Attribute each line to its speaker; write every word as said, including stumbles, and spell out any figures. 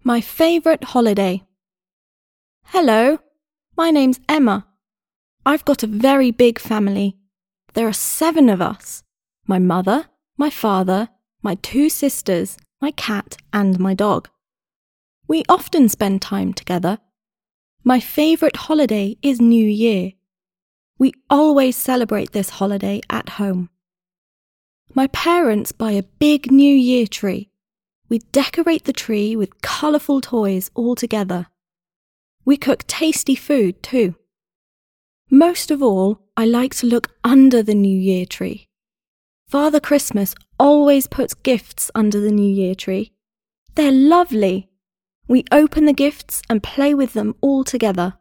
Speaker 1: My favourite holiday. Hello, my name's Emma. I've got a very big family. There are seven of us. My mother, my father, my two sisters, my cat and my dog. We often spend time together. My favourite holiday is New Year. We always celebrate this holiday at home. My parents buy a big New Year tree. We decorate the tree with colourful toys all together. We cook tasty food too. Most of all, I like to look under the New Year tree. Father Christmas always puts gifts under the New Year tree. They're lovely. We open the gifts and play with them all together.